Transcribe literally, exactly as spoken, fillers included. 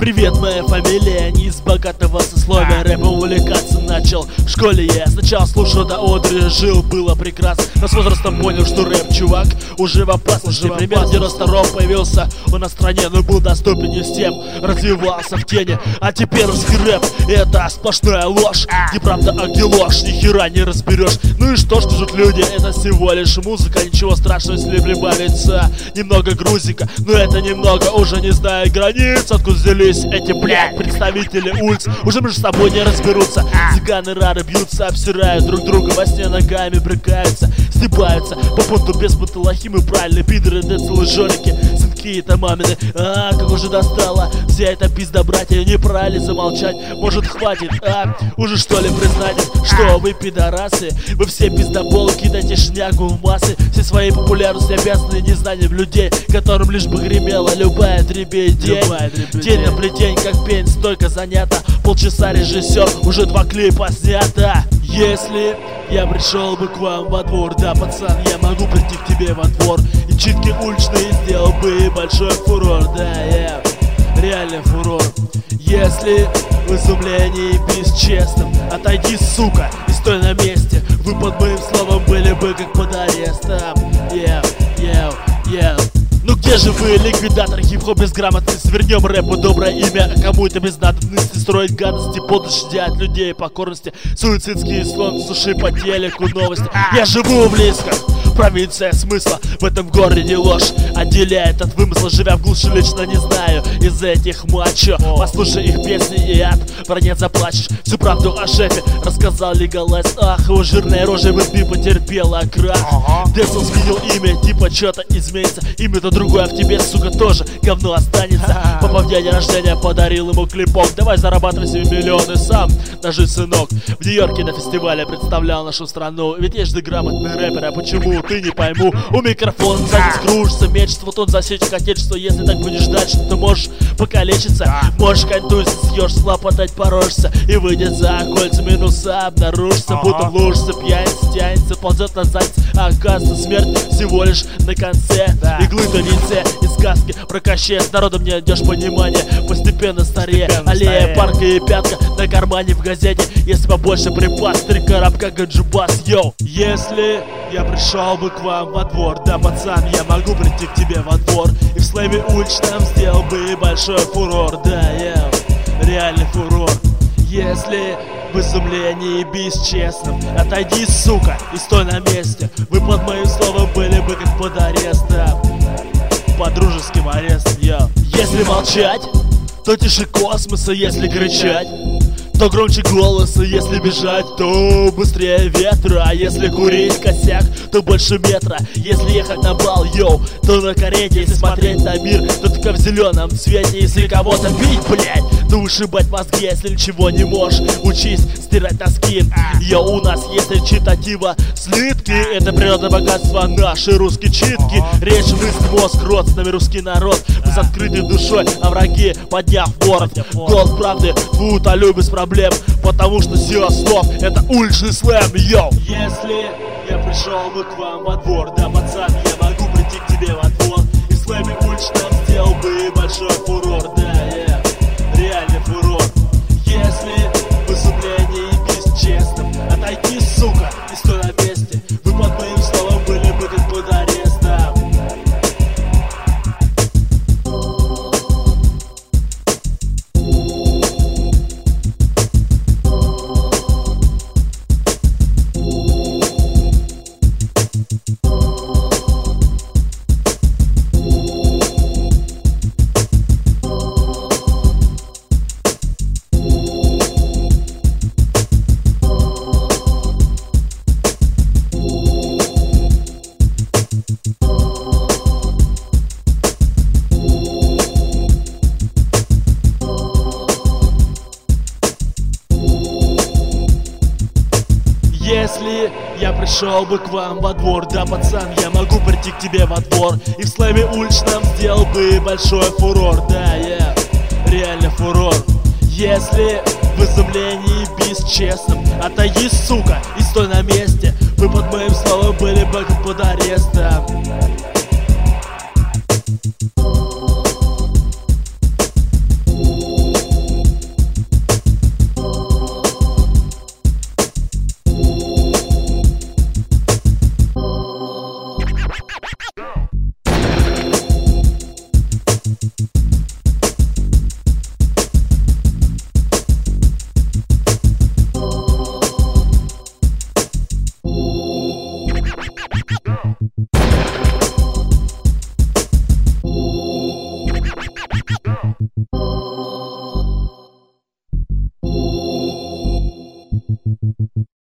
Привет, моя фамилия не из богатого сословия. Рэпом увлекаться начал в школе я. Сначала слушал до одури, жил, было прекрасно. Но с возрастом понял, что рэп, чувак, уже в опасности. Пример девяносто второго появился он на стране, но был доступен не всем, развивался в тени. А теперь русский рэп — это сплошная ложь. Не правда, а где ложь, ни хера не разберешь. Ну и что ж пишут люди, это всего лишь музыка. Ничего страшного, если прибавится немного грузика. Но это немного уже не знает границ. Откуда взялись эти, блядь, представители улиц, уже между собой не разберутся. Цыганы рары бьются, обсирают друг друга, во сне ногами брыкаются, стебаются по понту без паталахимы. Правильно, пидоры, да целыжоники, сынки-то мамины. А, как уже достала вся эта пизда, братья, не пора ли замолчать? Может, хватит, а? Уже что ли признать, что вы пидорасы? Вы все пиздоболы, кидайте шнягу в массы. Все своей популярностью обязаны незнанием людей, которым лишь бы гремела любая дребедень. День на плетень, как пень, стойко занято. Полчаса режиссер, уже два клипа снято. Если я пришел бы к вам во двор, да, пацан, я могу прийти к тебе во двор и читки уличные сделал бы большой фурор, да, я реально фурор. Если в изумлении бесчестным, отойди, сука, и стой на месте. Вы под моим словом были бы как под арестом. Yeah, yeah, yeah. Ну где же вы, ликвидаторы, хип-хоп безграмотности? Свернем рэпу доброе имя, а кому это без надобности строить гадости, подожди от людей покорности. Суицидские слон, суши по телеку новости. Я живу близко, провинция смысла, в этом городе ложь отделяет от вымысла. Живя в глуши, лично не знаю из этих мачо. Послушай их песни и от вранец заплачешь. Всю правду о шефе рассказал Лигалайз. Ах, его жирная рожа в эф би потерпела крах. Десл сменил имя, типа что-то изменится. Имя-то другое, а в тебе, сука, тоже говно останется. Папа в день рождения подарил ему клипок. Давай зарабатывай себе миллионы сам, даже сынок. В Нью-Йорке на фестивале представлял нашу страну. Ведь есть же грамотный рэпер, а почему ты не пойму? У микрофона сзади скружится, мечется, вот он засечет отечество. Если так будешь дальше, то можешь покалечиться. Можешь контузиться, съешь, лопотать, порожься. И выйдет за кольца минуса, обнаружится, будто в лужице пьяница тянется, ползет на заднице. А оказывается, смерть всего лишь на конце иглы-то лице из сказки про Кощея. С народом не найдешь понимания, постепенно старее. Аллея, парка и пятка на кармане в газете. Если побольше припас, три коробка гаджубас, йоу. Если я пришел бы к вам во двор, да, пацан, я могу прийти к тебе во двор и в слэме уличном сделал бы большой фурор, да, я реальный фурор. Если в изумлении бесчестным, отойди, сука, и стой на месте. Вы под моим словом были бы как под арестом, под дружеским арестом, я. Если молчать, то тише космоса. Если кричать, то громче голоса. Если бежать, то быстрее ветра. А если курить косяк, то больше метра. Если ехать на бал, йоу, то на карете. Если смотреть на мир, то только в зеленом цвете. Если кого-то бить, блять, то ушибать мозги. Если ничего не можешь, учись стирать тоски. Йоу, у нас есть речитатива, слитки. Это природное богатство, наши русские читки. Речь, мысль, мозг, родственный русский народ. Мы с открытой душой, а враги подняв ворот. Голос правды, футалю без проблем. Потому что сила слов — это уличный слэм, йоу. Если я пришел бы к вам во двор, да, пацан, я могу прийти к тебе во двор и в слэме уличном сделал бы большой фурор, да, я реальный фурор. Если в изумлении бесчестным, отойди, сука, и стой на месте. Вы под моим словом были бы как под арестом. Если я пришел бы к вам во двор, да, пацан, я могу прийти к тебе во двор и в слэме уличном сделал бы большой фурор, да, я реально фурор. Если в изумлении бесчестным, отойди, сука, и стой на месте. Вы под моим